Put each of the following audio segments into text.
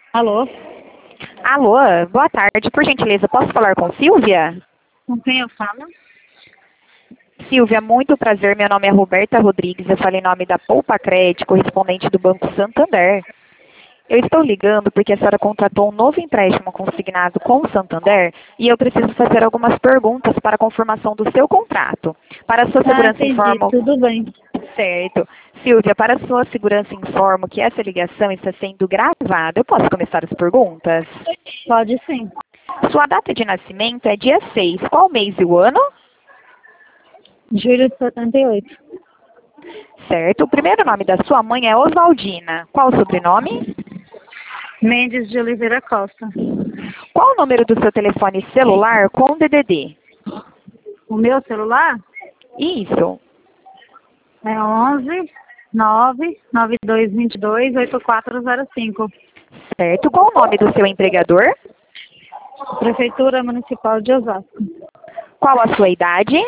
Alô? Alô, boa tarde. Por gentileza, posso falar com Silvia? Com quem eu falo? Silvia, muito prazer. Meu nome é Roberta Rodrigues. Eu falo em nome da Poupa Crédito, correspondente do Banco Santander. Eu estou ligando porque a senhora contratou um novo empréstimo consignado com o Santander e eu preciso fazer algumas perguntas para a confirmação do seu contrato. Para a sua segurança, Entendi. informo... Tudo bem. Certo. Silvia, para a sua segurança, informo que essa ligação está sendo gravada. Eu posso começar as perguntas? Pode sim. Sua data de nascimento é dia 6. Qual mês e o ano? Julho de 78. Certo. O primeiro nome da sua mãe é Oswaldina. Qual o sobrenome? Mendes de Oliveira Costa. Qual o número do seu telefone celular com DDD? O meu celular Isso. é 11 9 9222 8405. Certo. Qual o nome do seu empregador? Prefeitura Municipal de Osasco. Qual a sua idade?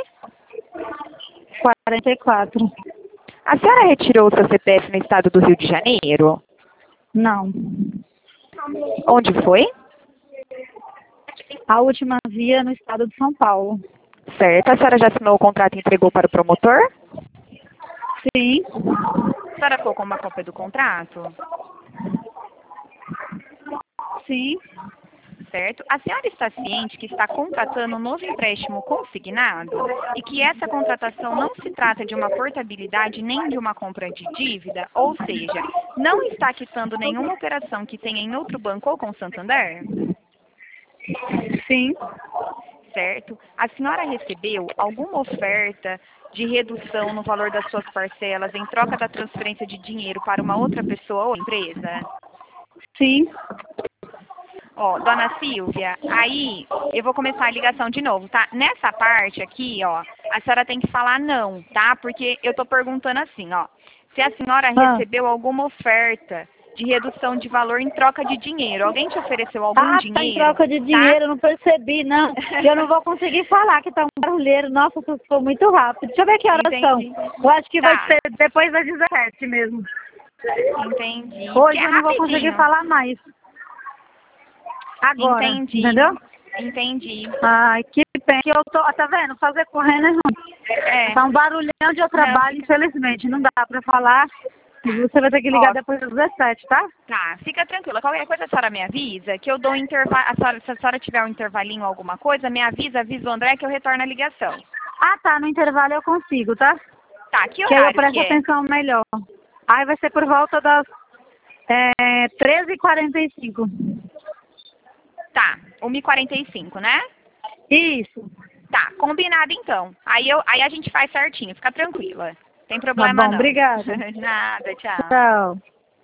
44. A senhora retirou o seu CPF no estado do Rio de Janeiro? Não. Onde foi? A última via no estado de São Paulo. Certo. A senhora já assinou o contrato e entregou para o promotor? Sim. A senhora ficou com uma cópia do contrato? Sim. Certo. A senhora está ciente que está contratando um novo empréstimo consignado e que essa contratação não se trata de uma portabilidade nem de uma compra de dívida, ou seja, não está quitando nenhuma operação que tenha em outro banco ou com o Santander? Sim. Certo. A senhora recebeu alguma oferta de redução no valor das suas parcelas em troca da transferência de dinheiro para uma outra pessoa ou empresa? Sim. Ó, dona Silvia, aí eu vou começar a ligação de novo, tá? Nessa parte aqui, ó, a senhora tem que falar não, tá? Porque eu tô perguntando assim, ó, se a senhora recebeu alguma oferta de redução de valor em troca de dinheiro. Alguém te ofereceu algum Tá em dinheiro? troca de dinheiro, não percebi, não. Eu não vou conseguir falar que tá um barulheiro. Nossa, você ficou muito rápido. Deixa eu ver que horas são. Entendi. Eu acho que vai Tá, ser depois das 17 mesmo. entendi. Hoje Que é eu não vou conseguir rapidinho. falar mais. Agora, Entendi. entendeu? Entendi. Ai, que pena que eu tô, tá vendo? Fazer correndo é ruim. É. Tá um barulhão onde eu Não, trabalho, infelizmente. Não dá pra falar. E você vai ter que ligar ó, depois das 17, tá? tá, fica tranquila. Qualquer coisa a senhora me avisa, que eu dou um intervalo. Se a senhora tiver um intervalinho ou alguma coisa, me avisa o André que eu retorno a ligação. Ah, tá. No intervalo eu consigo, tá? Tá, que Que aí eu horário que presto é? atenção melhor. Aí vai ser por volta das 13h45. Tá, 1h45, né? Isso. Tá, combinado então. Aí a gente faz certinho, fica tranquila. Tem Tá problema bom, não. obrigada. De nada, tchau. Tchau.